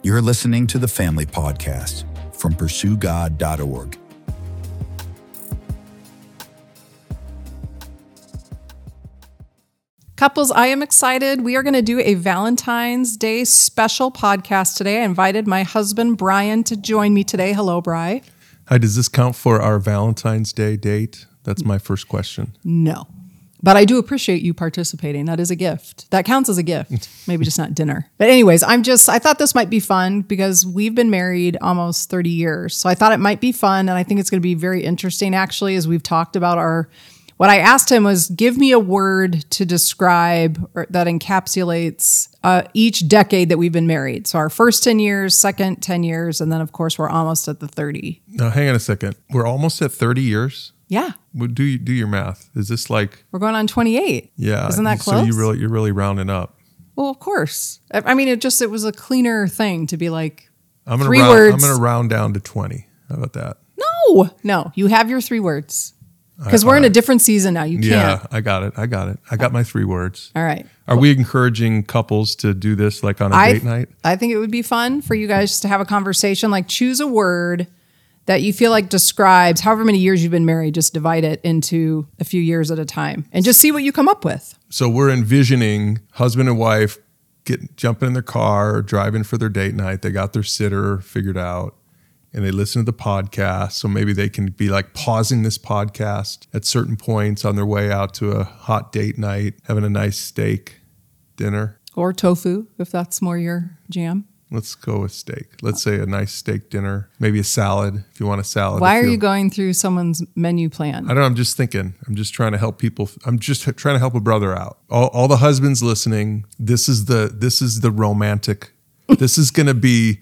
You're listening to the Family Podcast from PursueGod.org. Couples, I am excited. We are going to do a Valentine's Day special podcast today. I invited my husband, Brian, to join me today. Hello, Bri. Hi, does this count for our Valentine's Day date? That's my first question. No. But I do appreciate you participating. That is a gift. That counts as a gift. Maybe just not dinner. But anyways, I thought this might be fun because we've been married almost 30 years. So I thought it might be fun. And I think it's going to be very interesting, actually, as we've talked about what I asked him was, give me a word to describe that encapsulates each decade that we've been married. So our first 10 years, second 10 years, and then, of course, we're almost at the 30. Now, hang on a second. We're almost at 30 years? Yeah. Do your math. Is this like... We're going on 28. Yeah. Isn't that close? So you're really rounding up. Well, of course. I mean, it was a cleaner thing to be like I'm gonna 3 words. I'm going to round down to 20. How about that? No. You have your 3 words. Because we're in a different season now. You can't. Yeah, I got it. I got my 3 words. All right. Are we encouraging couples to do this like on a date night? I think it would be fun for you guys to have a conversation. Like, choose a word that you feel like describes however many years you've been married. Just divide it into a few years at a time and just see what you come up with. So we're envisioning husband and wife jumping in their car, driving for their date night. They got their sitter figured out and they listen to the podcast. So maybe they can be like pausing this podcast at certain points on their way out to a hot date night, having a nice steak dinner. Or tofu, if that's more your jam. Let's go with steak. Let's say a nice steak dinner, maybe a salad if you want a salad. Why are you going through someone's menu plan? I don't know. I'm just thinking. I'm just trying to help people. I'm just trying to help a brother out. All the husbands listening, this is the romantic. This is going to be,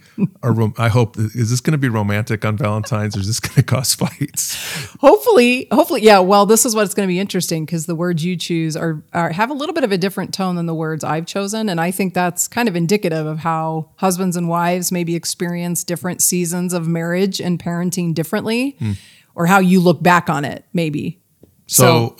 I hope, is this going to be romantic on Valentine's or is this going to cause fights? Hopefully, yeah. Well, this is what's going to be interesting because the words you choose have a little bit of a different tone than the words I've chosen. And I think that's kind of indicative of how husbands and wives maybe experience different seasons of marriage and parenting differently, or how you look back on it, maybe. So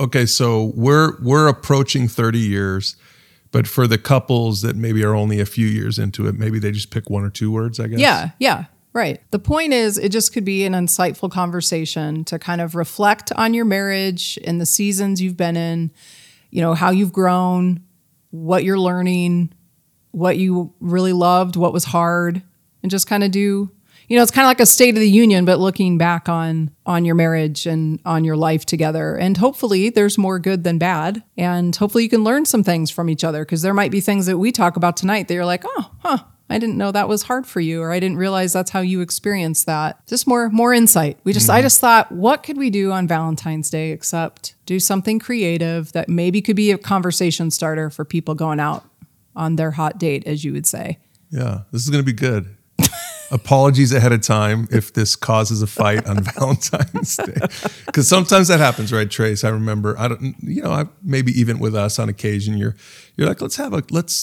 we're approaching 30 years. But for the couples that maybe are only a few years into it, maybe they just pick 1 or 2 words, I guess. Yeah, right. The point is, it just could be an insightful conversation to kind of reflect on your marriage and the seasons you've been in, how you've grown, what you're learning, what you really loved, what was hard, and just kind of do... it's kind of like a State of the Union, but looking back on your marriage and on your life together. And hopefully there's more good than bad. And hopefully you can learn some things from each other, because there might be things that we talk about tonight that you're like, I didn't know that was hard for you, or I didn't realize that's how you experienced that. Just more insight. I just thought, what could we do on Valentine's Day except do something creative that maybe could be a conversation starter for people going out on their hot date, as you would say. Yeah, this is going to be good. Apologies ahead of time if this causes a fight on Valentine's Day, because sometimes that happens, right, Trace? I remember, maybe even with us on occasion, you're like, let's have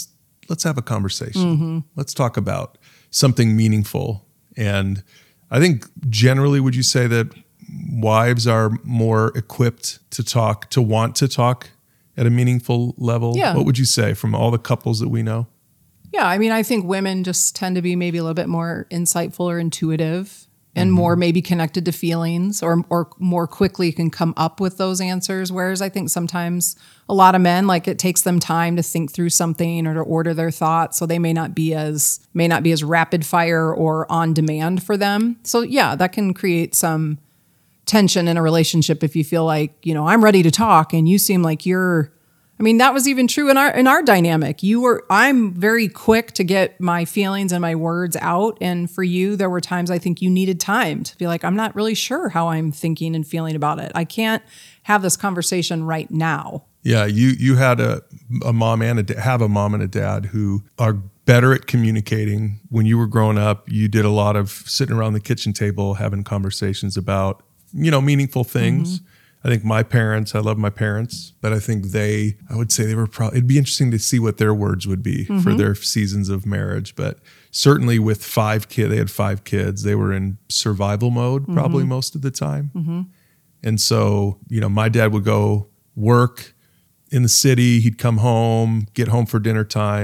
a conversation. Mm-hmm. Let's talk about something meaningful. And I think generally, would you say that wives are more equipped to want to talk at a meaningful level? Yeah. What would you say from all the couples that we know? Yeah, I mean, I think women just tend to be maybe a little bit more insightful or intuitive and more maybe connected to feelings, or more quickly can come up with those answers. Whereas I think sometimes a lot of men, like, it takes them time to think through something or to order their thoughts. So they may not be as rapid fire or on demand for them. So yeah, that can create some tension in a relationship if you feel like, I'm ready to talk and you seem like that was even true in our dynamic. I'm very quick to get my feelings and my words out. And for you, there were times I think you needed time to be like, I'm not really sure how I'm thinking and feeling about it. I can't have this conversation right now. Yeah, you had a mom and a dad who are better at communicating. When you were growing up, you did a lot of sitting around the kitchen table having conversations about, meaningful things. Mm-hmm. I think I love my parents, but I think I would say they were it'd be interesting to see what their words would be for their seasons of marriage. But certainly with 5 kids, they had 5 kids. They were in survival mode probably most of the time. Mm-hmm. And so, my dad would go work in the city. He'd come home, get home for dinner time,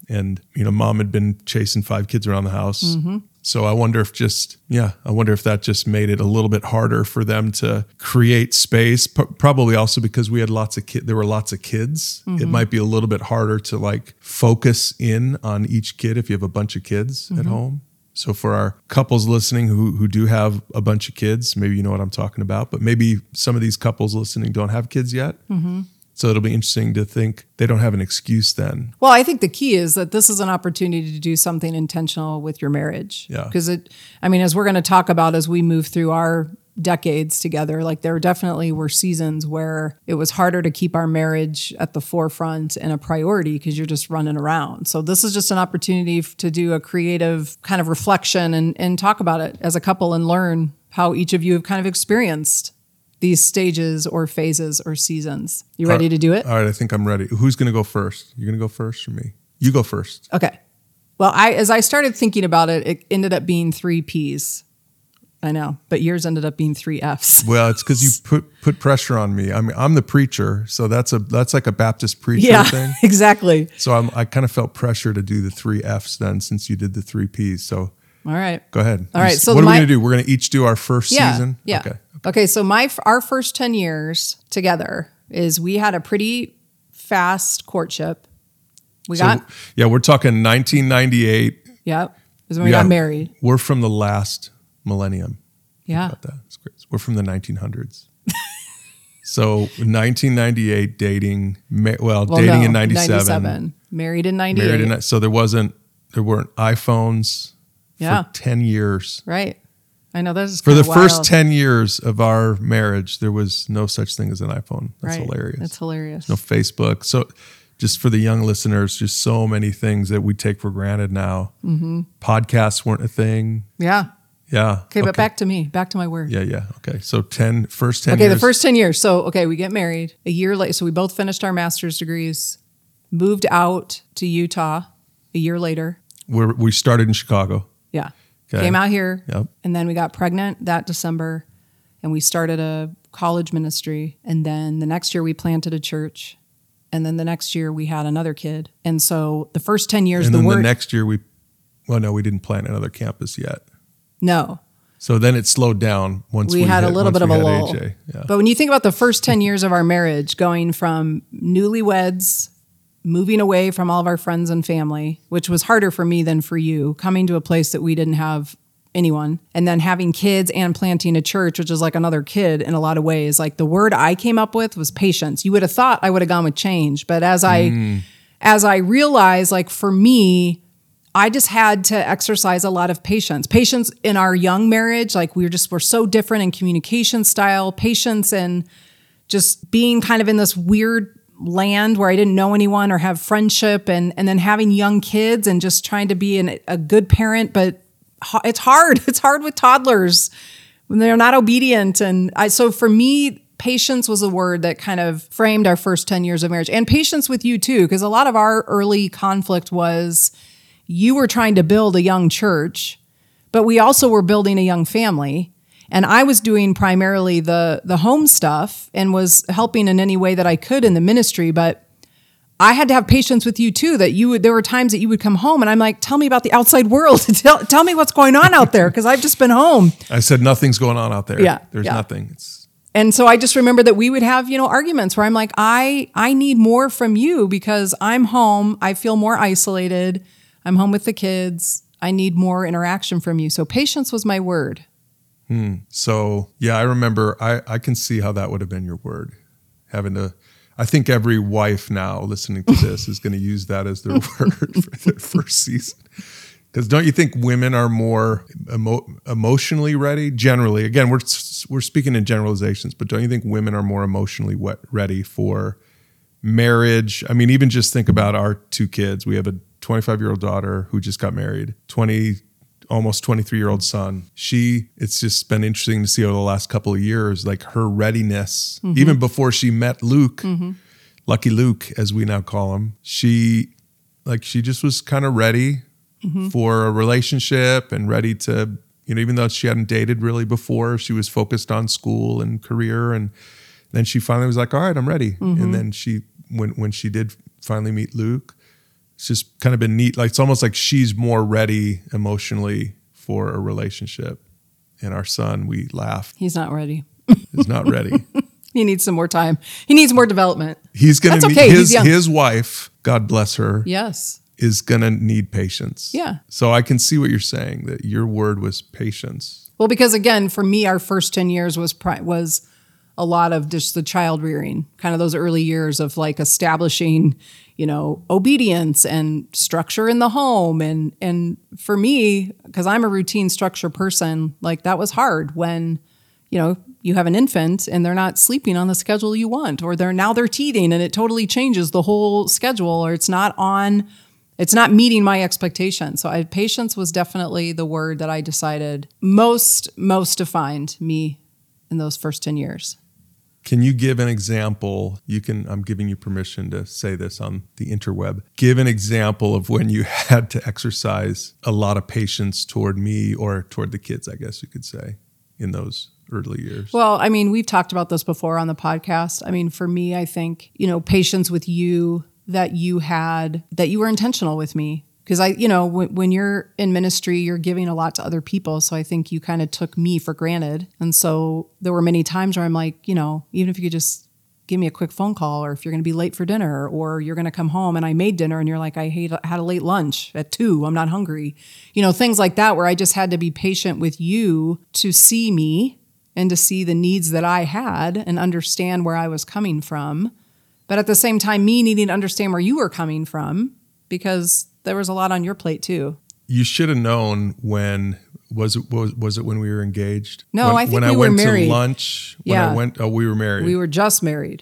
And, mom had been chasing 5 kids around the house. Mm-hmm. So I wonder if that just made it a little bit harder for them to create space. Probably also because we had there were lots of kids. Mm-hmm. It might be a little bit harder to like focus in on each kid if you have a bunch of kids at home. So for our couples listening who do have a bunch of kids, maybe you know what I'm talking about, but maybe some of these couples listening don't have kids yet. Mm-hmm. So it'll be interesting to think they don't have an excuse then. Well, I think the key is that this is an opportunity to do something intentional with your marriage. Yeah. Because as we're going to talk about as we move through our decades together, like there definitely were seasons where it was harder to keep our marriage at the forefront and a priority because you're just running around. So this is just an opportunity to do a creative kind of reflection and talk about it as a couple and learn how each of you have kind of experienced these stages or phases or seasons. You ready to do it? All right, I think I'm ready. Who's going to go first? You're going to go first or me? You go first. Okay. Well, as I started thinking about it, it ended up being 3 Ps. I know, but yours ended up being 3 Fs. Well, it's because you put pressure on me. I mean, I'm the preacher, so that's like a Baptist preacher thing. Exactly. So I kind of felt pressure to do the 3 Fs then, since you did the 3 Ps. So all right, go ahead. All right. So what are we going to do? We're going to each do our first season. Yeah. Okay. So our first 10 years together is we had a pretty fast courtship. We're talking 1998. Yep. Is when we got married. We're from the last millennium. Yeah. About that. It's great. We're from the 1900s. So 1998 dating in 97. 97. Married in 98. So there weren't iPhones for 10 years. Right. I know that's for the first 10 years of our marriage, there was no such thing as an iPhone. That's hilarious. That's hilarious. No Facebook. So just for the young listeners, just so many things that we take for granted now. Mm-hmm. Podcasts weren't a thing. Yeah. Yeah. Okay, but back to me, back to my word. Yeah. Okay. So first 10 years. Okay, the first 10 years. So, we get married a year later. So we both finished our master's degrees, moved out to Utah a year later. We started in Chicago. Yeah. Okay. Came out here. Yep. And then we got pregnant that December and we started a college ministry. And then the next year we planted a church. And then the next year we had another kid. And so the first 10 years, the next year we didn't plant another campus yet. No. So then it slowed down once we had a little bit of a lull. AJ. Yeah. But when you think about the first 10 years of our marriage, going from newlyweds, moving away from all of our friends and family, which was harder for me than for you, coming to a place that we didn't have anyone, and then having kids and planting a church, which is like another kid in a lot of ways. Like the word I came up with was patience. You would have thought I would have gone with change. But as I realized, like for me, I just had to exercise a lot of patience. Patience in our young marriage, like we're so different in communication style, patience and just being kind of in this weird land where I didn't know anyone or have friendship, and then having young kids and just trying to be a good parent, but it's hard. It's hard with toddlers when they're not obedient. So for me, patience was a word that kind of framed our first 10 years of marriage, and patience with you too, because a lot of our early conflict was you were trying to build a young church, but we also were building a young family. And I was doing primarily the home stuff and was helping in any way that I could in the ministry. But I had to have patience with you too, there were times that you would come home and I'm like, tell me about the outside world. tell me what's going on out there, because I've just been home. I said, nothing's going on out there. Yeah, There's nothing. And so I just remember that we would have, arguments where I'm like, I need more from you because I'm home. I feel more isolated. I'm home with the kids. I need more interaction from you. So patience was my word. So yeah, I remember, I can see how that would have been your word. I think every wife now listening to this is going to use that as their word for their first season. Because don't you think women are more emotionally ready? Generally, again, we're speaking in generalizations, but don't you think women are more emotionally ready for marriage? I mean, even just think about our 2 kids. We have a 25-year-old daughter who just got married, almost 23-year-old son. It's just been interesting to see over the last couple of years, like her readiness, even before she met Luke, Lucky Luke, as we now call him. She just was kind of ready for a relationship and ready to, even though she hadn't dated really before, she was focused on school and career. And then she finally was like, all right, I'm ready. And then when she did finally meet Luke, It's just kind of been neat. Like, it's almost like she's more ready emotionally for a relationship. And our son, we laugh, He's not ready. is not ready. He needs some more time. He needs more development. He's going to That's need okay. He's young. his wife, God bless her, Yes. is going to need patience. Yeah. So I can see what you're saying, that your word was patience. Well, because again, for me, our first 10 years was a lot of just the child rearing, kind of those early years of like establishing, obedience and structure in the home. And for me, because I'm a routine structure person, like that was hard when, you have an infant and they're not sleeping on the schedule you want, or they're teething and it totally changes the whole schedule, or it's not meeting my expectations. So patience was definitely the word that I decided most defined me in those first 10 years. Can you give an example? I'm giving you permission to say this on the interweb. Give an example of when you had to exercise a lot of patience toward me or toward the kids, I guess you could say, in those early years. Well, I mean, we've talked about this before on the podcast. I mean, for me, I think, patience with you, that you were intentional with me. Because when you're in ministry, you're giving a lot to other people. So I think you kind of took me for granted. And so there were many times where I'm like, even if you could just give me a quick phone call, or if you're going to be late for dinner, or you're going to come home and I made dinner and you're like, I had a late lunch at 2, I'm not hungry. Things like that, where I just had to be patient with you to see me and to see the needs that I had and understand where I was coming from. But at the same time, me needing to understand where you were coming from, because there was a lot on your plate too. You should have known when, was it when we were engaged? No, I think we were married. When I went to lunch, we were married. We were just married.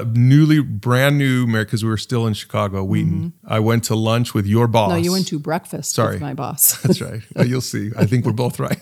Brand new married, because we were still in Chicago, Wheaton. Mm-hmm. I went to lunch with your boss. No, you went to breakfast with my boss. That's right. Well, you'll see. I think we're both right.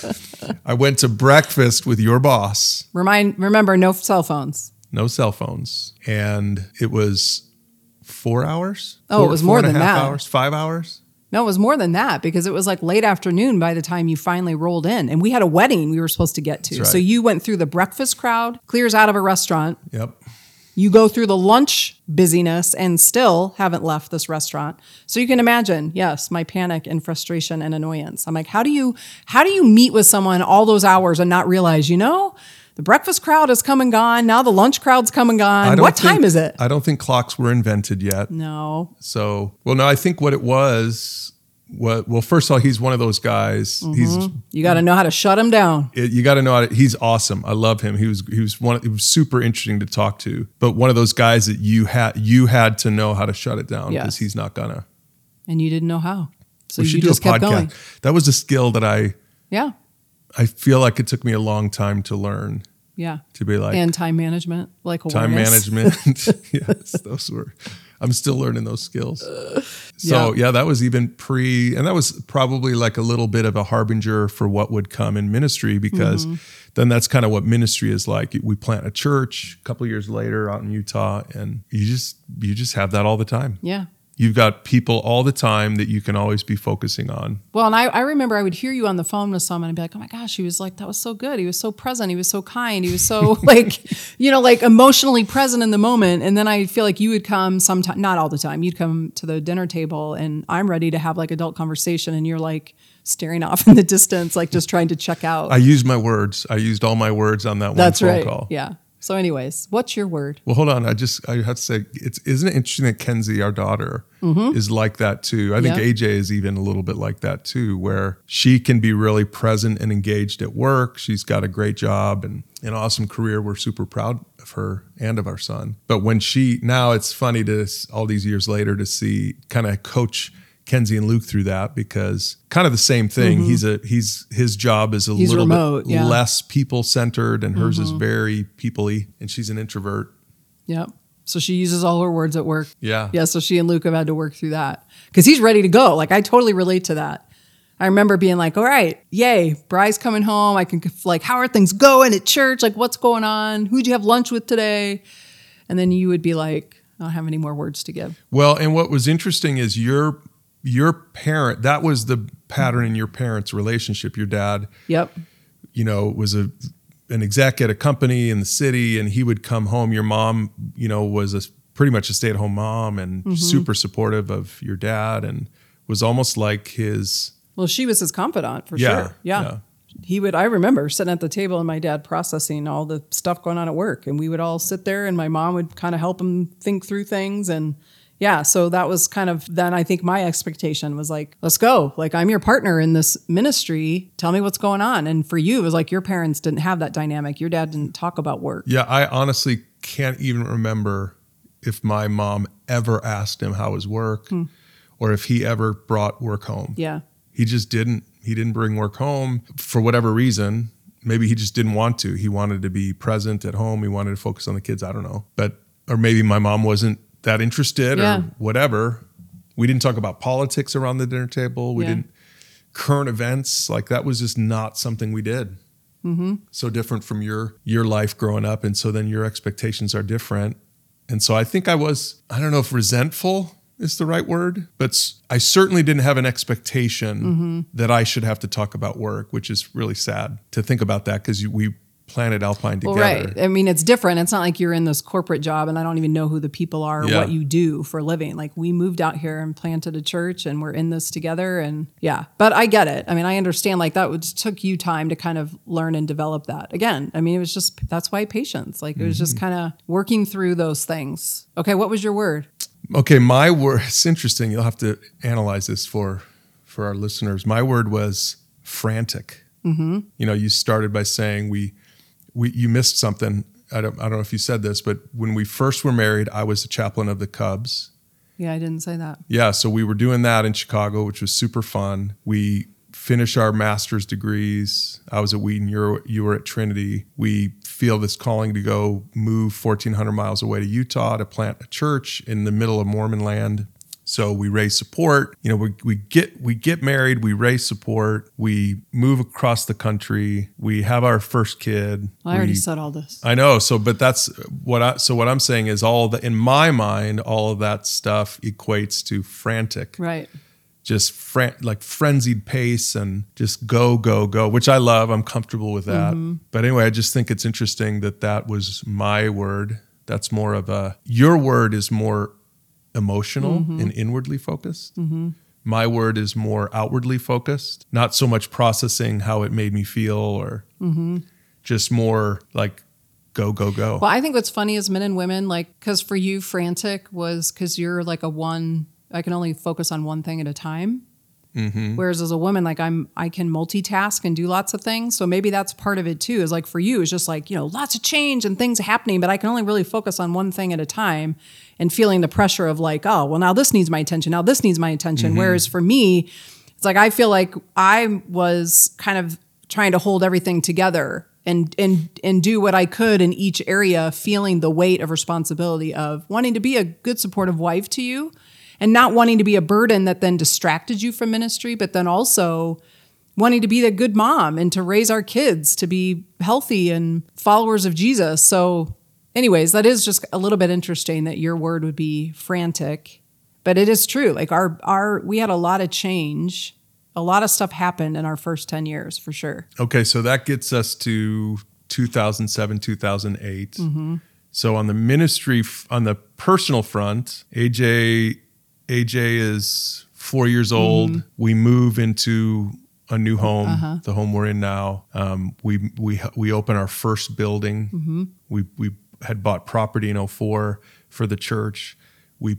I went to breakfast with your boss. Remember, no cell phones. No cell phones. And it was 4 hours? Oh, it was more than that. 4.5 hours? 5 hours? No, it was more than that, because it was like late afternoon by the time you finally rolled in. And we had a wedding we were supposed to get to. That's right. So you went through the breakfast crowd, clears out of a restaurant. Yep. You go through the lunch busyness and still haven't left this restaurant. So you can imagine, yes, my panic and frustration and annoyance. I'm like, how do you meet with someone all those hours and not realize, the breakfast crowd has come and gone. Now the lunch crowd's come and gone. What time is it? I don't think clocks were invented yet. No. So, I think what it was, first of all, he's one of those guys. Mm-hmm. You got to know how to shut him down. You got to know how to, he's awesome. I love him. He was super interesting to talk to, but one of those guys that you had to know how to shut it down, because he's not gonna. And you didn't know how. So you just kept going. That was a skill that I feel like it took me a long time to learn. Yeah. To be like. And time management, like awareness. Time management. Yes, I'm still learning those skills. So that was even and that was probably like a little bit of a harbinger for what would come in ministry, because then that's kind of what ministry is like. We plant a church a couple of years later out in Utah, and you just have that all the time. Yeah. You've got people all the time that you can always be focusing on. Well, and I remember I would hear you on the phone with someone and be like, oh my gosh, he was like, that was so good. He was so present. He was so kind. He was so like emotionally present in the moment. And then I feel like you would come sometime, not all the time, you'd come to the dinner table and I'm ready to have like adult conversation. And you're like staring off in the distance, like just trying to check out. I used my words. I used all my words on that one phone call. Yeah. So anyways, what's your word? Well, hold on. I have to say, isn't it interesting that Kenzie, our daughter, is like that too? I think AJ is even a little bit like that too, where she can be really present and engaged at work. She's got a great job and an awesome career. We're super proud of her and of our son. But now it's funny all these years later to see kind of coach Kenzie and Luke through that, because kind of the same thing. His job is a little remote, bit less people centered, and hers is very people-y, and she's an introvert. Yep. So she uses all her words at work. Yeah. Yeah. So she and Luke have had to work through that, because he's ready to go. Like I totally relate to that. I remember being like, all right, yay, Bry's coming home. I can how are things going at church? Like what's going on? Who'd you have lunch with today? And then you would be like, I don't have any more words to give. Well, and what was interesting is your parent, that was the pattern in your parents' relationship. Your dad, was an exec at a company in the city, and he would come home. Your mom, was a pretty much a stay-at-home mom and super supportive of your dad, and was almost like his... Well, she was his confidant for sure. Yeah. I remember sitting at the table and my dad processing all the stuff going on at work, and we would all sit there and my mom would kind of help him think through things. And yeah, so that was kind of, then I think my expectation was like, let's go. Like, I'm your partner in this ministry. Tell me what's going on. And for you, it was like your parents didn't have that dynamic. Your dad didn't talk about work. Yeah, I honestly can't even remember if my mom ever asked him how his work or if he ever brought work home. Yeah. He just didn't. He didn't bring work home for whatever reason. Maybe he just didn't want to. He wanted to be present at home. He wanted to focus on the kids. I don't know. Or maybe my mom wasn't that interested or whatever. We didn't talk about politics around the dinner table. We didn't, current events, like that was just not something we did. So different from your life growing up. And so then your expectations are different. And so I think I don't know if resentful is the right word, but I certainly didn't have an expectation that I should have to talk about work, which is really sad to think about that, because we planted Alpine together. Well, right. I mean, it's different. It's not like you're in this corporate job and I don't even know who the people are or what you do for a living. Like, we moved out here and planted a church and we're in this together. And but I get it. I mean, I understand like that took you time to kind of learn and develop that. Again, I mean, it was just, that's why patience. Like, it was just kind of working through those things. Okay. What was your word? Okay. My word, it's interesting. You'll have to analyze this for our listeners. My word was frantic. You know, you started by saying you missed something. I don't know if you said this, but when we first were married, I was the chaplain of the Cubs. Yeah, I didn't say that. Yeah, so we were doing that in Chicago, which was super fun. We finished our master's degrees. I was at Wheaton, you were at Trinity. We feel this calling to go move 1,400 miles away to Utah to plant a church in the middle of Mormon land. So we raise support. You know, we get married, we raise support, we move across the country, we have our first kid. Well, I already said all this. I know. So, but that's what I'm saying is in my mind, all of that stuff equates to frantic. Right. Just like frenzied pace and just go, which I love. I'm comfortable with that. But anyway, I just think it's interesting that was my word. That's more of your word is more emotional and inwardly focused. My word is more outwardly focused, not so much processing how it made me feel or just more like go. Well, I think what's funny is men and women, like, because for you, frantic was because you're like I can only focus on one thing at a time. Whereas as a woman, like I can multitask and do lots of things. So maybe that's part of it too, is like for you, it's just like, you know, lots of change and things happening, but I can only really focus on one thing at a time and feeling the pressure of like, oh, well, now this needs my attention. Now this needs my attention. Whereas for me, it's like, I feel like I was kind of trying to hold everything together and do what I could in each area, feeling the weight of responsibility of wanting to be a good supportive wife to you, and not wanting to be a burden that then distracted you from ministry, but then also wanting to be a good mom and to raise our kids to be healthy and followers of Jesus. So anyways, that is just a little bit interesting that your word would be frantic, but it is true. Like we had a lot of change. A lot of stuff happened in our first 10 years for sure. Okay. So that gets us to 2007, 2008. So on the ministry, on the personal front, AJ is 4 years old. We move into a new home, the home we're in now. We open our first building. We had bought property in 2004 for the church. We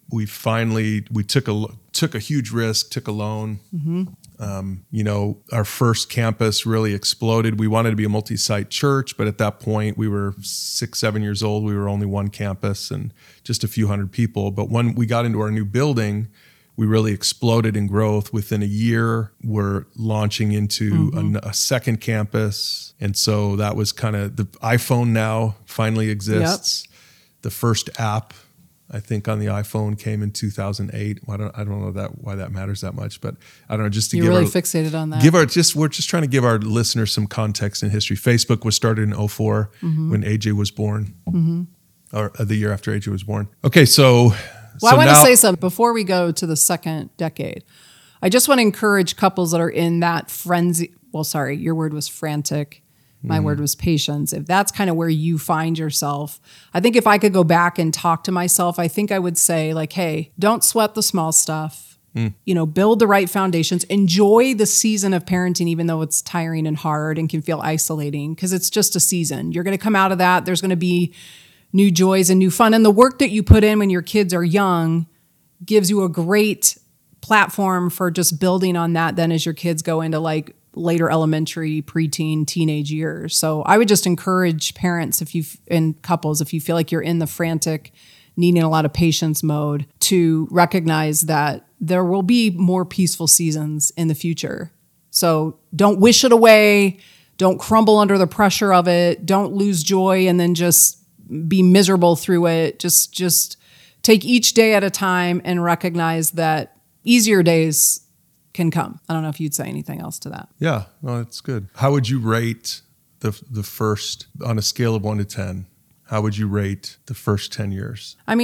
took a huge risk, took a loan. You know, our first campus really exploded. We wanted to be a multi-site church, but at that point we were 6-7 years old. We were only one campus and just a few hundred people. But when we got into our new building, we really exploded in growth. Within a year, we're launching into a second campus. And so that was kind of the iPhone now finally exists. The first app, I think, on the iPhone came in 2008. I don't know why that matters that much, but I don't know. Just to You're really fixated on that. We're just trying to give our listeners some context and history. Facebook was started in 2004 when AJ was born, or the year after AJ was born. Okay, so. Well, I want to say something before we go to the second decade. I just want to encourage couples that are in that frenzy. Well, sorry, your word was frantic. My word was patience. If that's kind of where you find yourself, I think if I could go back and talk to myself, I think I would say like, hey, don't sweat the small stuff. Build the right foundations, enjoy the season of parenting, even though it's tiring and hard and can feel isolating, because it's just a season. You're going to come out of that. There's going to be new joys and new fun. And the work that you put in when your kids are young gives you a great platform for just building on that then as your kids go into like later elementary, preteen, teenage years. So I would just encourage parents and couples, if you feel like you're in the frantic, needing a lot of patience mode, to recognize that there will be more peaceful seasons in the future. So don't wish it away. Don't crumble under the pressure of it. Don't lose joy and then just be miserable through it. Just take each day at a time and recognize that easier days can come. I don't know if you'd say anything else to that. Yeah, no, that's good. How would you rate the first, on a scale of 1 to 10? How would you rate the first 10 years? I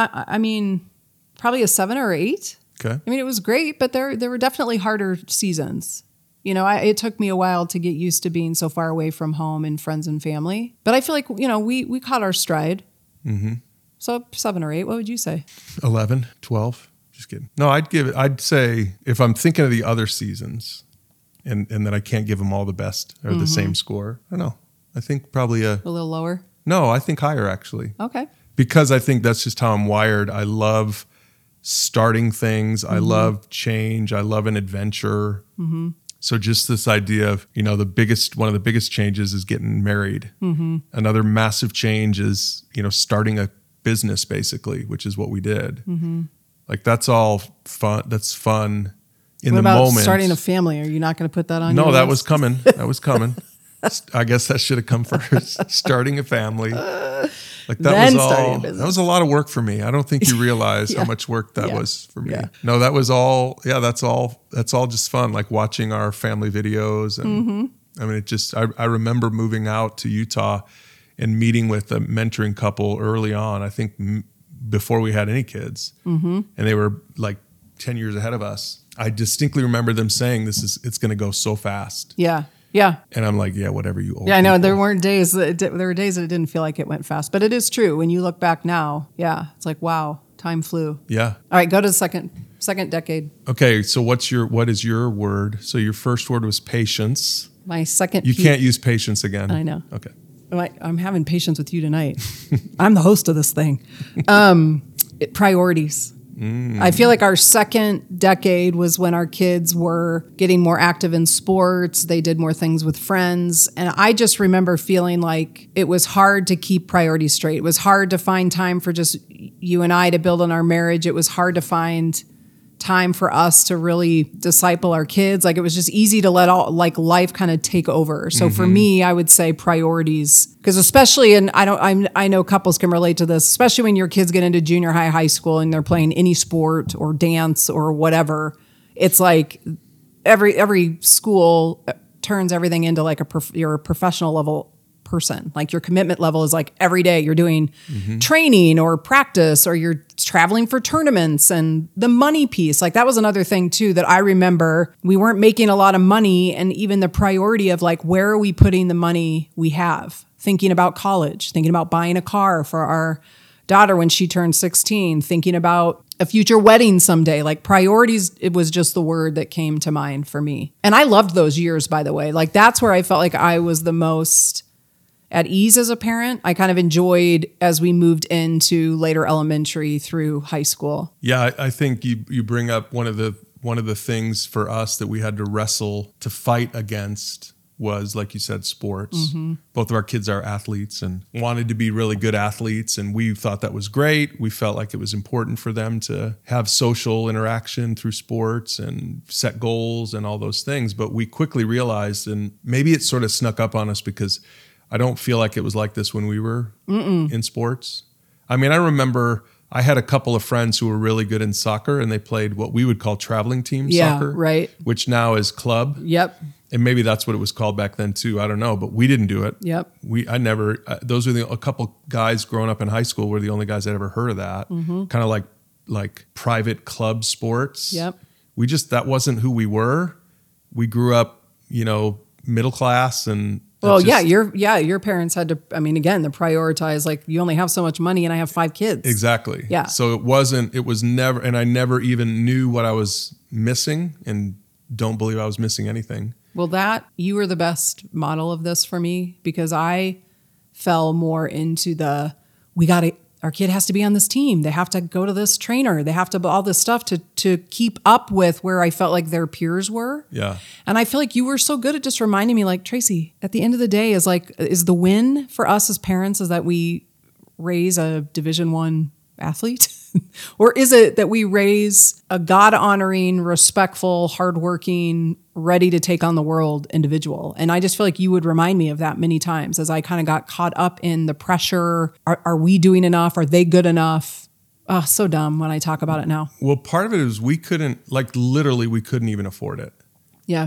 mean, probably a 7 or 8. Okay. I mean, it was great, but there were definitely harder seasons. It took me a while to get used to being so far away from home and friends and family. But I feel like, we caught our stride. Mm-hmm. So 7 or 8, what would you say? 11, 12. Just kidding. No, I'd say if I'm thinking of the other seasons and that I can't give them all the best or the same score, I don't know. I think probably a little lower. No, I think higher actually. Okay. Because I think that's just how I'm wired. I love starting things. I love change. I love an adventure. Mm-hmm. So just this idea of, one of the biggest changes is getting married. Mm-hmm. Another massive change is, starting a business basically, which is what we did. Mm-hmm. Like that's all fun. That's fun in the moment. What about starting a family? Are you not going to put that on? No, your that list? was coming. That was coming. I guess that should have come first. Starting a family. Like that was a lot of work for me. I don't think you realize how much work that was for me. Yeah. No, that was all. Yeah, that's all just fun. Like watching our family videos, and I mean, I remember moving out to Utah and meeting with a mentoring couple early on. I think before we had any kids, and they were like 10 years ahead of us. I distinctly remember them saying, it's going to go so fast. Yeah. Yeah. And I'm like, yeah, whatever you old Yeah, I know. people. There were days that it didn't feel like it went fast, but it is true. When you look back now, yeah, it's like, wow, time flew. Yeah. All right, go to the second decade. Okay, so what is your word? So your first word was patience. My second. You can't use patience again. I know. Okay. I'm having patience with you tonight. I'm the host of this thing. Priorities. I feel like our second decade was when our kids were getting more active in sports. They did more things with friends. And I just remember feeling like it was hard to keep priorities straight. It was hard to find time for just you and I to build on our marriage. It was hard to find time for us to really disciple our kids. Like it was just easy to let life kind of take over. So for me, I would say priorities, because especially, and I know couples can relate to this, especially when your kids get into junior high school and they're playing any sport or dance or whatever. It's like every school turns everything into like you're a professional level person. Like your commitment level is like every day you're doing training or practice, or you're traveling for tournaments, and the money piece. Like that was another thing too that I remember. We weren't making a lot of money, and even the priority of like, where are we putting the money we have? Thinking about college, thinking about buying a car for our daughter when she turned 16, thinking about a future wedding someday. Like priorities, it was just the word that came to mind for me. And I loved those years, by the way. Like that's where I felt like I was the most at ease as a parent. I kind of enjoyed as we moved into later elementary through high school. Yeah, I think you bring up one of the things for us that we had to wrestle to fight against was, like you said, sports. Both of our kids are athletes and wanted to be really good athletes, and we thought that was great. We felt like it was important for them to have social interaction through sports and set goals and all those things. But we quickly realized, and maybe it sort of snuck up on us because I don't feel like it was like this when we were in sports. I mean, I remember I had a couple of friends who were really good in soccer, and they played what we would call traveling team soccer, right? Which now is club. Yep. And maybe that's what it was called back then too. I don't know, but we didn't do it. Yep. Those are a couple guys growing up in high school were the only guys I'd ever heard of that. Kind of like private club sports. Yep. That wasn't who we were. We grew up, middle class and Well, your parents had to, I mean, again, to prioritize, like, you only have so much money and I have 5 kids. Exactly. Yeah. So it was never, and I never even knew what I was missing, and don't believe I was missing anything. Well, you were the best model of this for me, because I fell more into our kid has to be on this team. They have to go to this trainer. They have to all this stuff to keep up with where I felt like their peers were. Yeah. And I feel like you were so good at just reminding me, like, Tracy, at the end of the day is the win for us as parents is that we raise a Division I athlete? Or is it that we raise a God-honoring, respectful, hardworking, ready to take on the world individual? And I just feel like you would remind me of that many times as I kind of got caught up in the pressure. Are we doing enough? Are they good enough? Oh, so dumb when I talk about it now. Well, part of it is we couldn't even afford it. Yeah.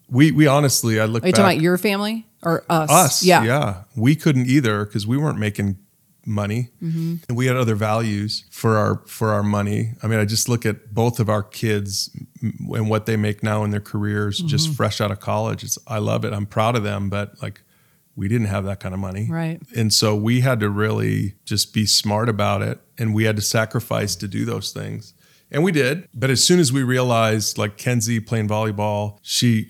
We honestly, I look back. Are you talking about your family or us? Us, yeah. Yeah. We couldn't either because we weren't making money, and we had other values for our money. I mean, I just look at both of our kids and what they make now in their careers, just fresh out of college. I love it. I'm proud of them, but like, we didn't have that kind of money. Right. And so we had to really just be smart about it, and we had to sacrifice to do those things. And we did. But as soon as we realized, like Kenzie playing volleyball,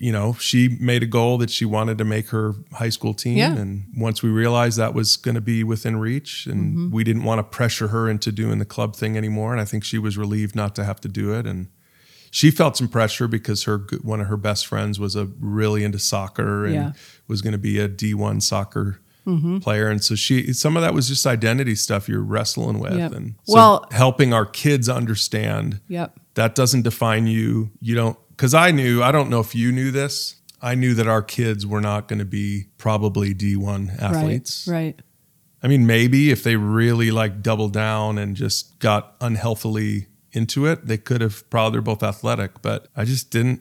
she made a goal that she wanted to make her high school team. Yeah. And once we realized that was going to be within reach, and we didn't want to pressure her into doing the club thing anymore. And I think she was relieved not to have to do it. And she felt some pressure because one of her best friends was really into soccer and was going to be a D1 soccer player. And so some of that was just identity stuff you're wrestling with. Yep. And so helping our kids understand that doesn't define you. You don't, because I don't know if you knew this. I knew that our kids were not going to be probably D1 athletes. Right. I mean, maybe if they really like doubled down and just got unhealthily into it, they could have, probably they're both athletic, but I just didn't,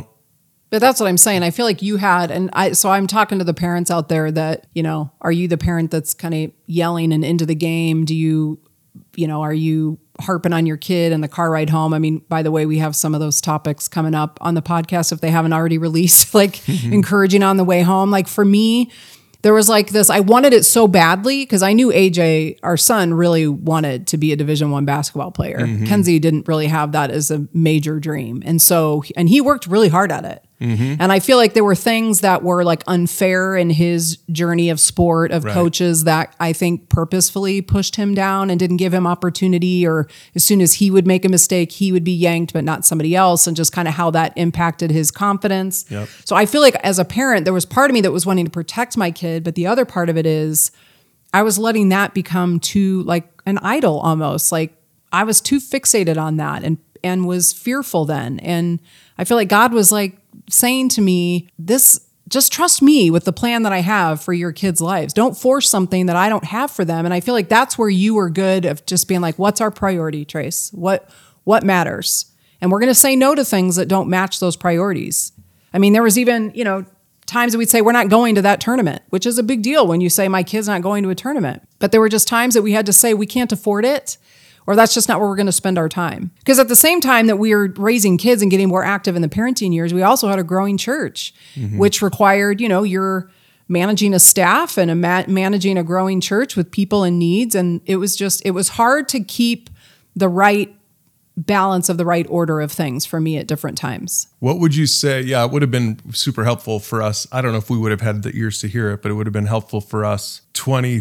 But that's what I'm saying. I feel like you had, so I'm talking to the parents out there that, are you the parent that's kind of yelling and into the game? Do you, are you harping on your kid in the car ride home? I mean, by the way, we have some of those topics coming up on the podcast if they haven't already released, like encouraging on the way home. Like for me, there was like this, I wanted it so badly because I knew AJ, our son, really wanted to be a Division I basketball player. Kenzie didn't really have that as a major dream. And he worked really hard at it. And I feel like there were things that were like unfair in his journey of sport, of coaches that I think purposefully pushed him down and didn't give him opportunity, or as soon as he would make a mistake, he would be yanked, but not somebody else, and just kind of how that impacted his confidence. Yep. So I feel like as a parent, there was part of me that was wanting to protect my kid, but the other part of it is I was letting that become too like an idol almost. Like I was too fixated on that and was fearful then. And I feel like God was like saying to me, just trust me with the plan that I have for your kids' lives. Don't force something that I don't have for them. And I feel like that's where you were good of just being like, what's our priority, Trace? What matters? And we're going to say no to things that don't match those priorities. I mean, there was even, times that we'd say, we're not going to that tournament, which is a big deal when you say my kid's not going to a tournament. But there were just times that we had to say, we can't afford it, or that's just not where we're going to spend our time. Because at the same time that we were raising kids and getting more active in the parenting years, we also had a growing church, which required, you're managing a staff and managing a growing church with people in needs. And it was hard to keep the right balance of the right order of things for me at different times. What would you say? Yeah, it would have been super helpful for us. I don't know if we would have had the ears to hear it, but it would have been helpful for us 20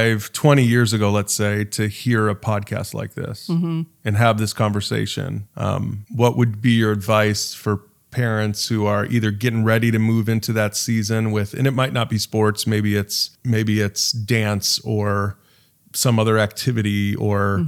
years ago, let's say, to hear a podcast like this and have this conversation. What would be your advice for parents who are either getting ready to move into that season and it might not be sports, maybe it's dance or some other activity or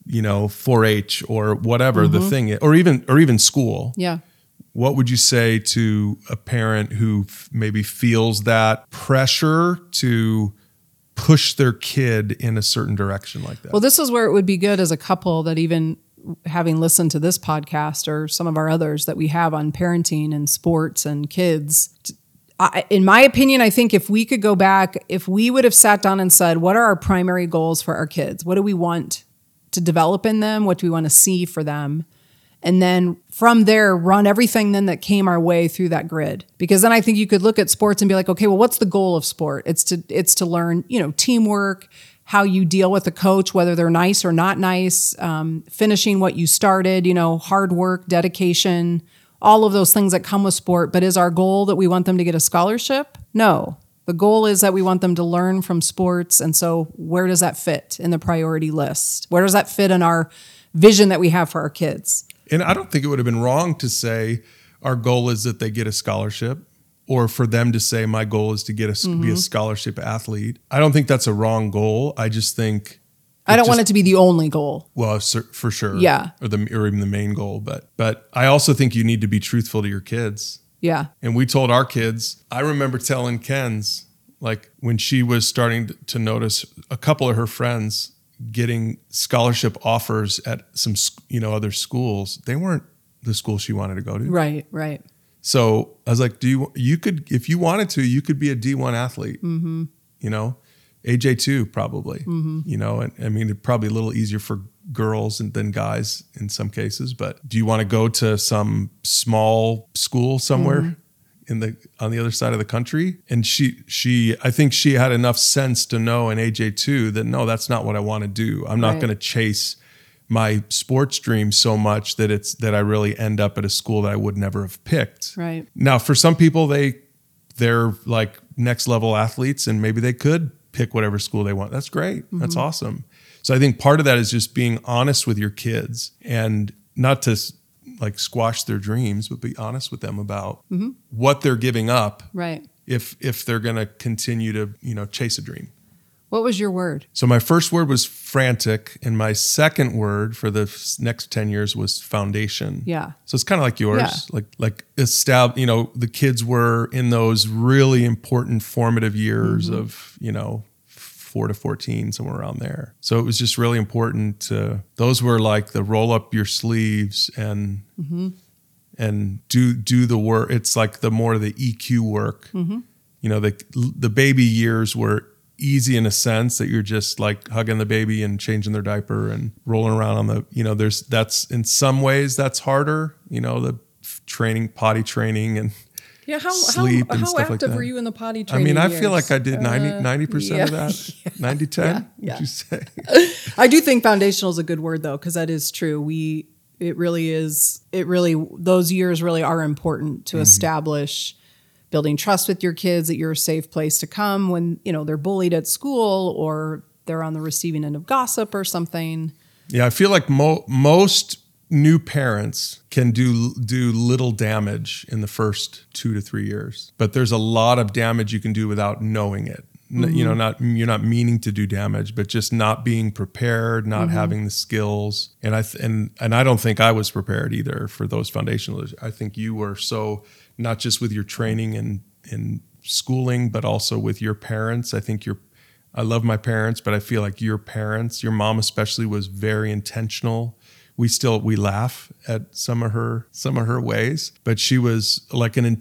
4-H or whatever the thing is, or even school. Yeah. What would you say to a parent who maybe feels that pressure to push their kid in a certain direction like that? Well, this is where it would be good as a couple that even having listened to this podcast or some of our others that we have on parenting and sports and kids, in my opinion, I think if we could go back, if we would have sat down and said, what are our primary goals for our kids? What do we want to develop in them? What do we want to see for them? And then from there, run everything then that came our way through that grid. Because then I think you could look at sports and be like, okay, well, what's the goal of sport? It's to learn, teamwork, how you deal with a coach, whether they're nice or not nice, finishing what you started, hard work, dedication, all of those things that come with sport. But is our goal that we want them to get a scholarship? No. The goal is that we want them to learn from sports. And so where does that fit in the priority list? Where does that fit in our vision that we have for our kids? And I don't think it would have been wrong to say our goal is that they get a scholarship, or for them to say my goal is to be a scholarship athlete. I don't think that's a wrong goal. I just think I don't want it to be the only goal. Well, for sure. Yeah. Or even the main goal. But I also think you need to be truthful to your kids. Yeah. And we told our kids, I remember telling Ken's, like when she was starting to notice a couple of her friends getting scholarship offers at some, other schools, they weren't the school she wanted to go to. Right, right. So I was like, you could, if you wanted to, you could be a D1 athlete, AJ too, probably, and I mean, it's probably a little easier for girls than guys in some cases, but do you want to go to some small school somewhere on the other side of the country? And I think she had enough sense to know, and AJ too, that no, that's not what I want to do. I'm not going to chase my sports dream so much that I really end up at a school that I would never have picked. Right. Now, for some people, they're like next level athletes, and maybe they could pick whatever school they want. That's great. That's awesome. So I think part of that is just being honest with your kids, and not to like squash their dreams, but be honest with them about what they're giving up. Right. If they're going to continue to, chase a dream. What was your word? So my first word was frantic, and my second word for the next 10 years was foundation. Yeah. So it's kind of like yours, like the kids were in those really important formative years of, 4 to 14, somewhere around there. So it was just really important those were like the roll up your sleeves and do the work. It's like the more the EQ work. The baby years were easy in a sense that you're just like hugging the baby and changing their diaper and rolling around on the, that's in some ways that's harder, the potty training and sleep and stuff like that. How active were you in the potty training? I mean, I years? feel like I did 90% of that. 90-10, would you say? I do think foundational is a good word though, because that is true. It really, those years really are important to establish building trust with your kids, that you're a safe place to come when, they're bullied at school or they're on the receiving end of gossip or something. Yeah, I feel like most new parents can do little damage in the first 2 to 3 years, but there's a lot of damage you can do without knowing it. You're not meaning to do damage, but just not being prepared, not having the skills. And I don't think I was prepared either for those foundational. I think you were so, not just with your training and schooling, but also with your parents. I love my parents, but I feel like your parents, your mom especially, was very intentional. We laugh at some of her ways, but she was like an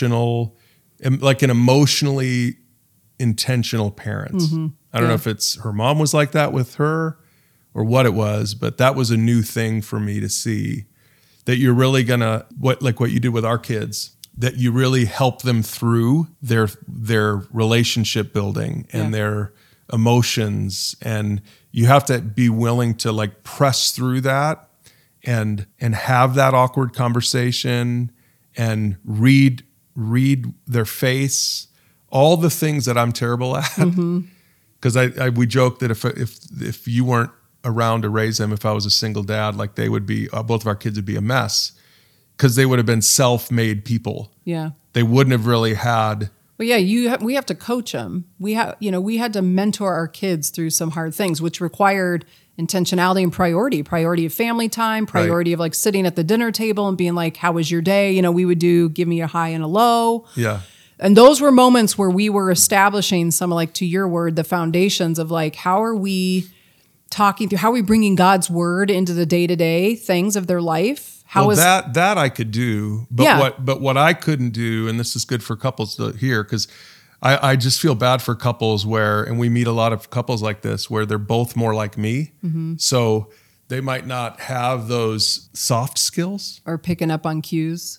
emotionally intentional parent. I don't know if it's her mom was like that with her or what it was, but that was a new thing for me to see, that you're really gonna, what you did with our kids, that you really help them through their relationship building and their emotions, and you have to be willing to like press through that and have that awkward conversation and read their face, all the things that I'm terrible at. Because we joke that if you weren't around to raise them, if I was a single dad, like they would be, both of our kids would be a mess, because they would have been self-made people. Yeah, they wouldn't have really had. Well, yeah, we have to coach them. We had to mentor our kids through some hard things, which required intentionality and priority of family time, priority of like sitting at the dinner table and being like, how was your day? We would do, give me a high and a low. Yeah. And those were moments where we were establishing some, like, to your word, the foundations of like, how are we talking through, how are we bringing God's word into the day-to-day things of their life? That I could do, but what I couldn't do, and this is good for couples to hear, because I just feel bad for couples and we meet a lot of couples like this where they're both more like me. So they might not have those soft skills. Or picking up on cues.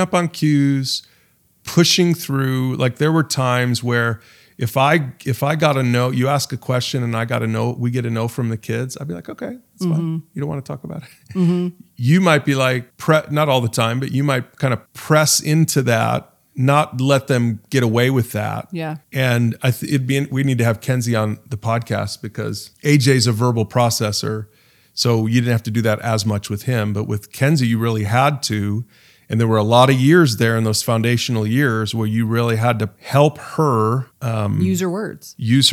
Pushing through. Like there were times where if I got a no, you ask a question and I got a no, we get a no from the kids, I'd be like, okay, it's fine. You don't want to talk about it. You might be like, not all the time, but you might kind of press into that, not let them get away with that. Yeah. And we need to have Kenzie on the podcast because AJ's a verbal processor. So you didn't have to do that as much with him, but with Kenzie, you really had to. And there were a lot of years there in those foundational years where you really had to help her use her words.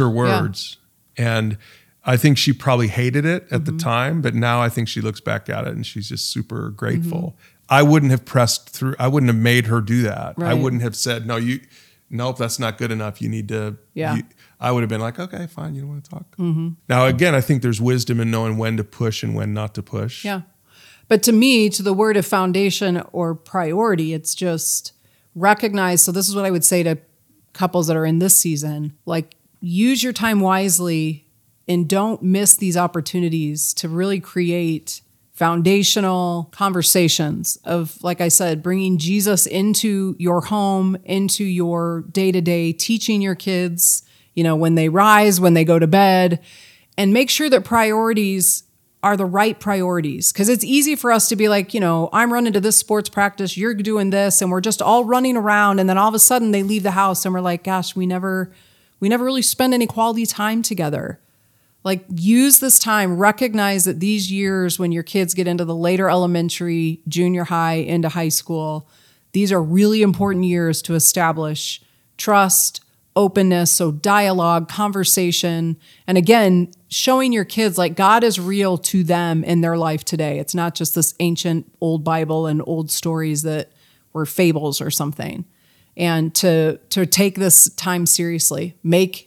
Yeah. And I think she probably hated it at the time, but now I think she looks back at it and she's just super grateful. I wouldn't have pressed through. I wouldn't have made her do that. Right. I wouldn't have said, nope, that's not good enough. You need to. Yeah. I would have been like, okay, fine. You don't want to talk. Now, again, I think there's wisdom in knowing when to push and when not to push. Yeah. But to me, to the word of foundation or priority, it's just recognize. So this is what I would say to couples that are in this season, like use your time wisely and don't miss these opportunities to really create foundational conversations of, like I said, bringing Jesus into your home, into your day-to-day, teaching your kids, when they rise, when they go to bed, and make sure that priorities are the right priorities. Because it's easy for us to be like, I'm running to this sports practice, you're doing this, and we're just all running around. And then all of a sudden they leave the house and we're like, gosh, we never really spend any quality time together. Like use this time, recognize that these years when your kids get into the later elementary, junior high, into high school, these are really important years to establish trust, openness, so dialogue, conversation, and again, showing your kids like God is real to them in their life today. It's not just this ancient old Bible and old stories that were fables or something. And to take this time seriously, make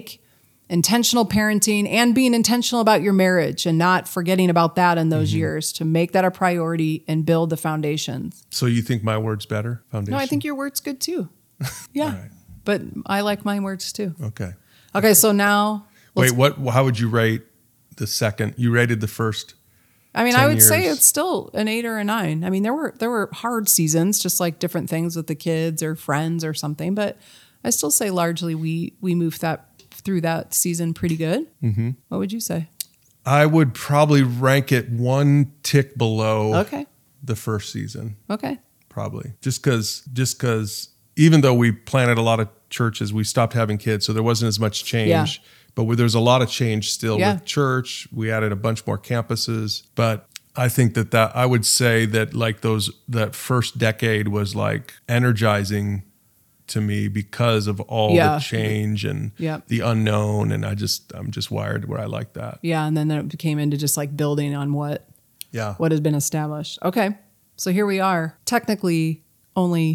intentional parenting and being intentional about your marriage and not forgetting about that in those years, to make that a priority and build the foundations. So you think my word's better? Foundation? No, I think your word's good too. Yeah. All right. But I like my words too. Okay. So now. Wait, how would you rate the second? You rated the first. I mean, I would say it's still an 8 or a 9. I mean, there were hard seasons, just like different things with the kids or friends or something. But I still say largely we moved through that season pretty good. What would you say? I would probably rank it one tick below the first season. Okay. Probably. Just because even though we planted a lot of churches, we stopped having kids, so there wasn't as much change. Yeah. But there's a lot of change still with church. We added a bunch more campuses. But I think that I would say that like that first decade was like energizing to me because of all the change and the unknown. And I'm just wired where I like that. Yeah. And then it came into just like building on what has been established. Okay. So here we are, technically only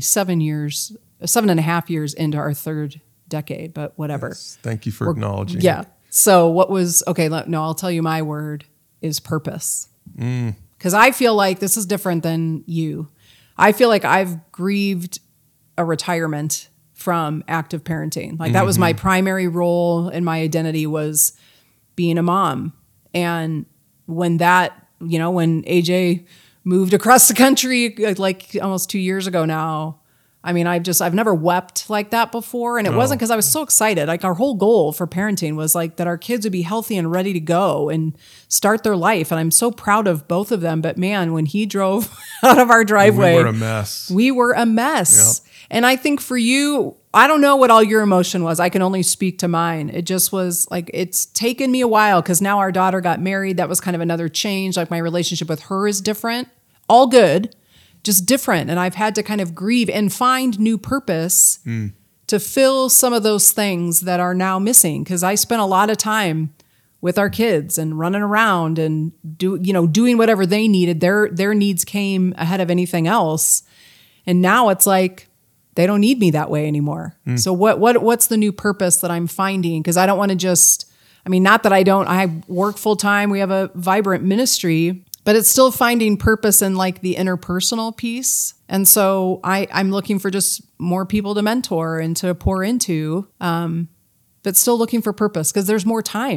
7.5 years into our third decade, but whatever. Yes. Thank you for acknowledging. Yeah. So I'll tell you my word is purpose. Because I feel like this is different than you. I feel like I've grieved a retirement from active parenting. Like that was my primary role and my identity was being a mom. And when when AJ moved across the country, like almost 2 years ago now, I mean, I've never wept like that before. And it wasn't because I was so excited. Like our whole goal for parenting was like that our kids would be healthy and ready to go and start their life. And I'm so proud of both of them. But man, when he drove out of our driveway, we were a mess. Yep. And I think for you, I don't know what all your emotion was. I can only speak to mine. It just was like, it's taken me a while because now our daughter got married. That was kind of another change. Like my relationship with her is different. All good. Just different. And I've had to kind of grieve and find new purpose to fill some of those things that are now missing. Because I spent a lot of time with our kids and running around and doing whatever they needed. Their needs came ahead of anything else. And now it's like, they don't need me that way anymore. So what's the new purpose that I'm finding? Because I don't want to not that I work full time. We have a vibrant ministry, but it's still finding purpose in like the interpersonal piece. And so I'm looking for just more people to mentor and to pour into, but still looking for purpose because there's more time.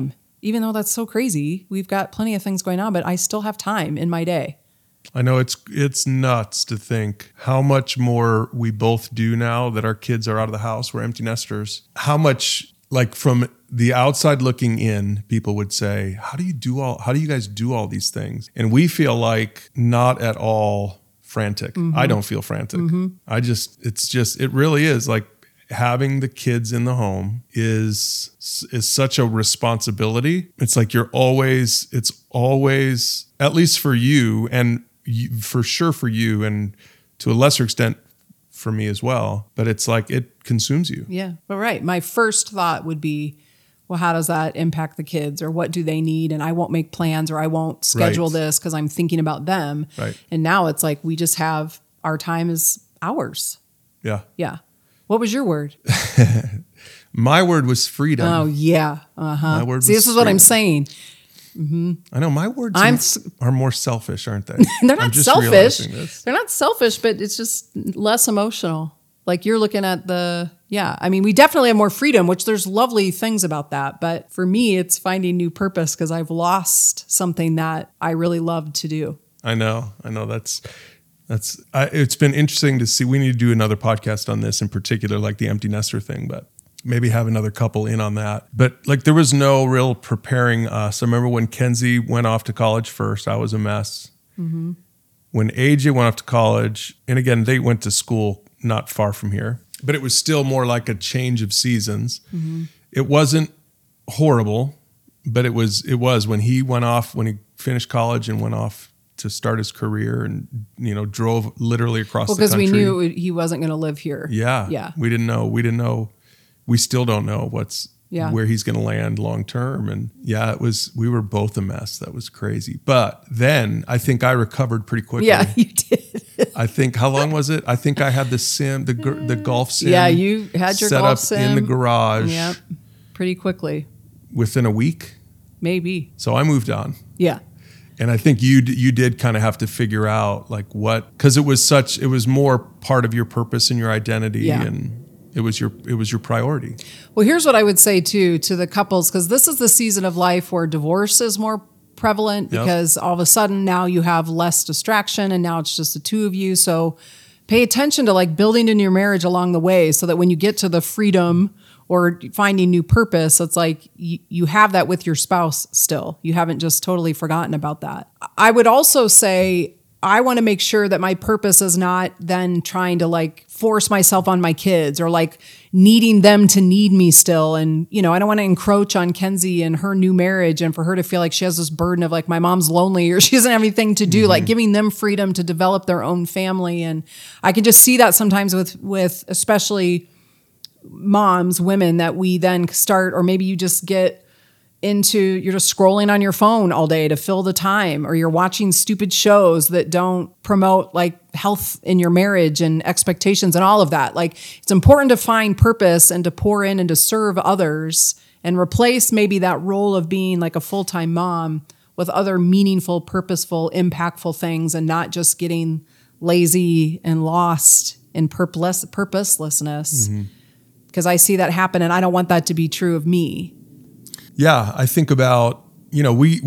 even though that's so crazy, we've got plenty of things going on, but I still have time in my day. I know it's nuts to think how much more we both do now that our kids are out of the house. We're empty nesters. How much, like, from the outside looking in, people would say, how do you guys do all these things? And we feel like not at all frantic. I don't feel frantic. It really is like having the kids in the home is such a responsibility. It's like it's always, at least for you, and for sure for you, and to a lesser extent for me as well, but it's like it consumes you. Yeah, but right. My first thought would be, well, how does that impact the kids, or what do they need? And I won't make plans, or I won't schedule this because I'm thinking about them. Right. And now it's like we just have our time is ours. Yeah. Yeah. What was your word? My word was freedom. Oh, yeah. My word See, was this is what I'm freedom. saying. I know my words are more selfish, aren't they? They're I'm not just selfish. realizing this. They're not selfish, but it's just less emotional. Like you're looking at I mean, we definitely have more freedom, which there's lovely things about that. But for me, it's finding new purpose because I've lost something that I really loved to do. I know. It's been interesting to see. We need to do another podcast on this in particular, like the empty nester thing, but maybe have another couple in on that. But like there was no real preparing us. I remember when Kenzie went off to college first, I was a mess. Mm-hmm. When AJ went off to college, and again, they went to school not far from here, but it was still more like a change of seasons. Mm-hmm. It wasn't horrible, but it was when he went off, when he finished college and went off to start his career and, drove literally across the country. Because we knew he wasn't going to live here. Yeah. Yeah. We didn't know. We still don't know where he's going to land long term. And we were both a mess. That was crazy. But then I think I recovered pretty quickly. Yeah, you did. I think, how long was it? I think I had the sim, the golf sim. Yeah, you had your set golf up sim in the garage. Yep. Pretty quickly. Within a week. Maybe. So I moved on. Yeah. And I think you did kind of have to figure out like because it was more part of your purpose and your identity, and it was your priority. Well, here's what I would say too to the couples, because this is the season of life where divorce is more prevalent because all of a sudden now you have less distraction and now it's just the two of you. So pay attention to like building in your marriage along the way so that when you get to the freedom or finding new purpose, it's like you have that with your spouse still. You haven't just totally forgotten about that. I would also say I want to make sure that my purpose is not then trying to like force myself on my kids or like needing them to need me still. And, I don't want to encroach on Kenzie and her new marriage and for her to feel like she has this burden of like, my mom's lonely or she doesn't have anything to do, like giving them freedom to develop their own family. And I can just see that sometimes with especially moms, women, that we then start, or maybe you just get into, you're just scrolling on your phone all day to fill the time, or you're watching stupid shows that don't promote like health in your marriage and expectations and all of that. Like it's important to find purpose and to pour in and to serve others and replace maybe that role of being like a full-time mom with other meaningful, purposeful, impactful things, and not just getting lazy and lost in purposelessness. Because I see that happen, and I don't want that to be true of me. Yeah, I think about, we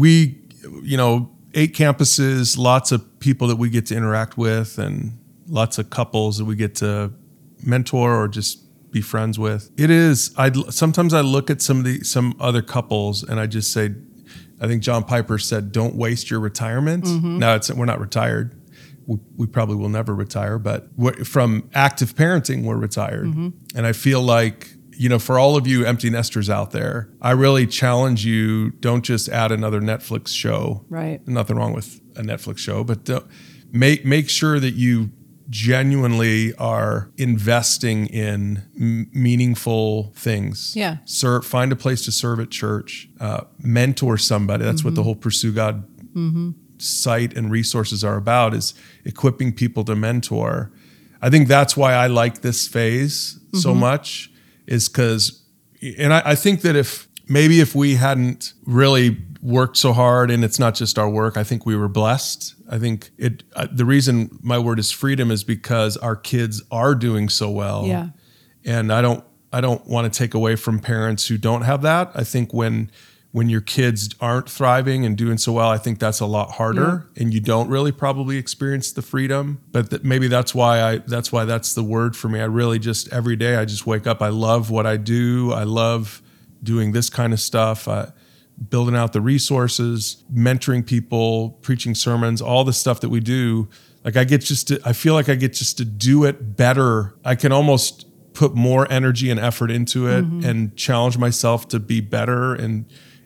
8 campuses, lots of people that we get to interact with, and lots of couples that we get to mentor or just be friends with. It is. Sometimes I look at some other couples, and I just say, I think John Piper said, "Don't waste your retirement." Now we're not retired. We probably will never retire, but from active parenting, we're retired. And I feel like, for all of you empty nesters out there, I really challenge you, don't just add another Netflix show. Right. Nothing wrong with a Netflix show, but make sure that you genuinely are investing in meaningful things. Yeah. Find a place to serve at church, mentor somebody. That's what the whole Pursue God site and resources are about, is equipping people to mentor. I think that's why I like this phase so much, is because, and I think that if we hadn't really worked so hard, and it's not just our work, I think we were blessed. I think the reason my word is freedom is because our kids are doing so well. Yeah. And I don't want to take away from parents who don't have that. I think when when your kids aren't thriving and doing so well, I think that's a lot harder, and you don't really probably experience the freedom. But maybe that's why that's the word for me. I really just every day I just wake up. I love what I do. I love doing this kind of stuff. Building out the resources, mentoring people, preaching sermons, all the stuff that we do. Like I feel like I get just to do it better. I can almost put more energy and effort into it and challenge myself to be better and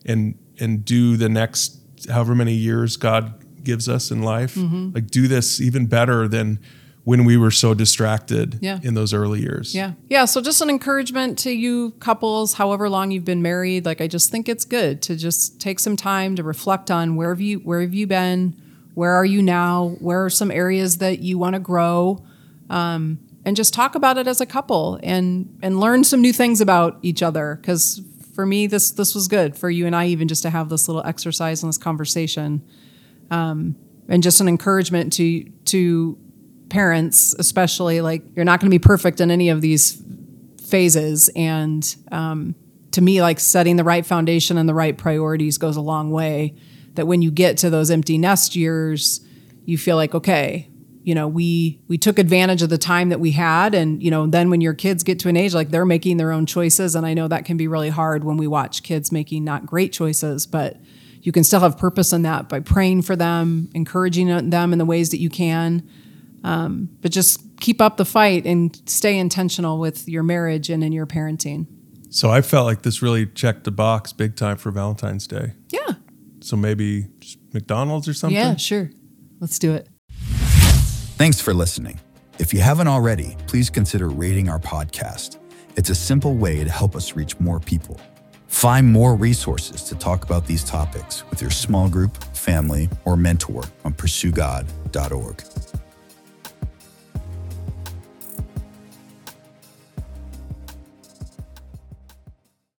do the next however many years God gives us in life. Like do this even better than when we were so distracted in those early years. Yeah. So just an encouragement to you couples, however long you've been married. Like, I just think it's good to just take some time to reflect on where have you been? Where are you now? Where are some areas that you want to grow? And just talk about it as a couple and learn some new things about each other. Because for me, this was good for you and I, even just to have this little exercise and this conversation. And just an encouragement to parents, especially, like, you're not going to be perfect in any of these phases. And to me, like, setting the right foundation and the right priorities goes a long way. That when you get to those empty nest years, you feel like, okay, we took advantage of the time that we had. And, then when your kids get to an age, like, they're making their own choices. And I know that can be really hard when we watch kids making not great choices, but you can still have purpose in that by praying for them, encouraging them in the ways that you can. But just keep up the fight and stay intentional with your marriage and in your parenting. So I felt like this really checked the box big time for Valentine's Day. Yeah. So maybe just McDonald's or something? Yeah, sure. Let's do it. Thanks for listening. If you haven't already, please consider rating our podcast. It's a simple way to help us reach more people. Find more resources to talk about these topics with your small group, family, or mentor on pursuegod.org.